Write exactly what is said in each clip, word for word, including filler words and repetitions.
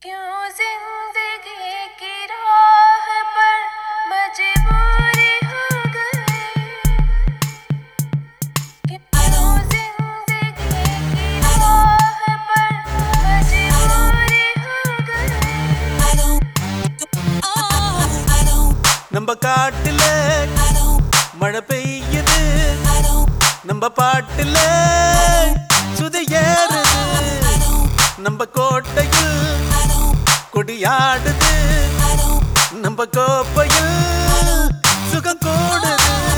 क्यों जिंदगी की राह पर मजबूरी हो गई क्यों जिंदगी की राह पर मजबूरी हो गई நம்ம காட்டுல மழை பெய்யுது நம்ம பாட்டுல சுதி ஏறுது நம்ம கோட்டையில் கொடியாடுது நம்ம கோப்பையில் சுகம் கூடுது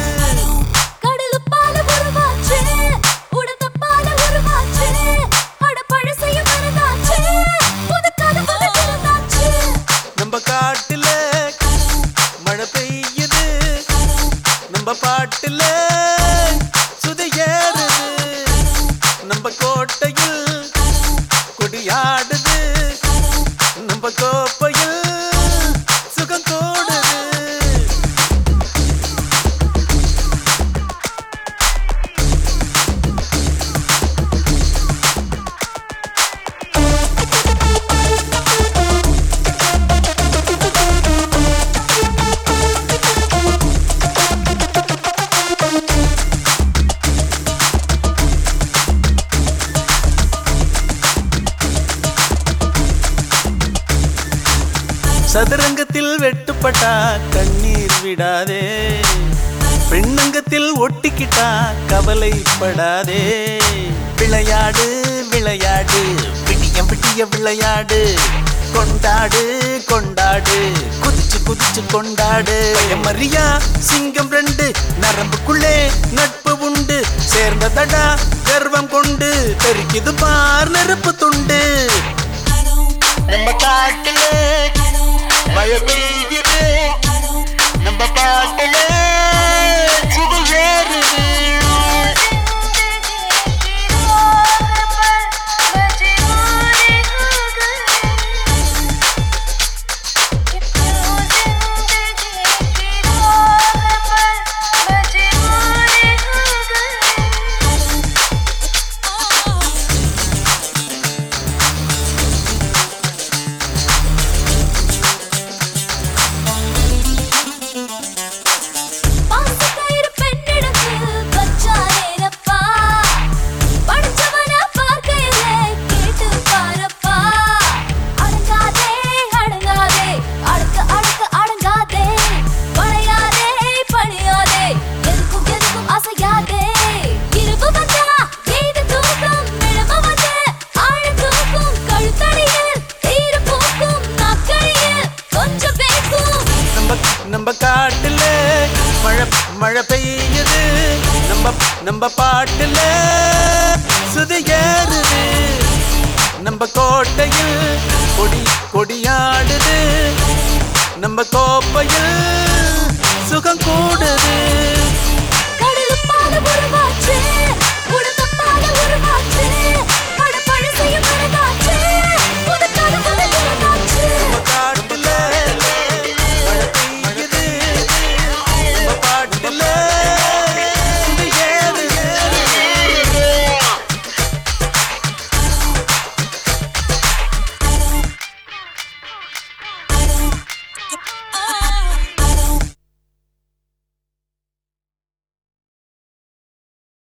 நம்ம காட்டுல மழை பெய்யுது நம்ம பாட்டுல சுதி ஏறுது நம்ம கோட்டையில் கொடியாடுது நம்ம கோப்பையில் சுகம் கூடுது சதுரங்கத்தில் வெட்டுப்பட்டா கண்ணீர் விடாதே பெண்ணங்கத்தில் ஒட்டிக்கிட்டா கவலைப்படாதே விளையாடு விளையாடு விடியம் விடிய விளையாடு கொண்டாடு கொண்டாடு குதிச்சு குதிச்சு கொண்டாடு மரியா சிங்கம் ரெண்டு நரம்புக்குள்ளே நட்பு உண்டு சேர்ந்ததடா கர்வம் கொண்டு தெரிக்குது பார் நெருப்பு துண்டு நம்ம காட்டுல மழை பெய்யுது நம்ம பாட்டுல சுதி ஏறுது நம்ம காட்டுல மழை மழை பெய்யுது நம்ம நம்ம பாட்டுல சுதி ஏறுது நம்ம கோட்டையில் கொடி கொடியாடுது நம்ம கோப்பையில் சுகம் கூடுது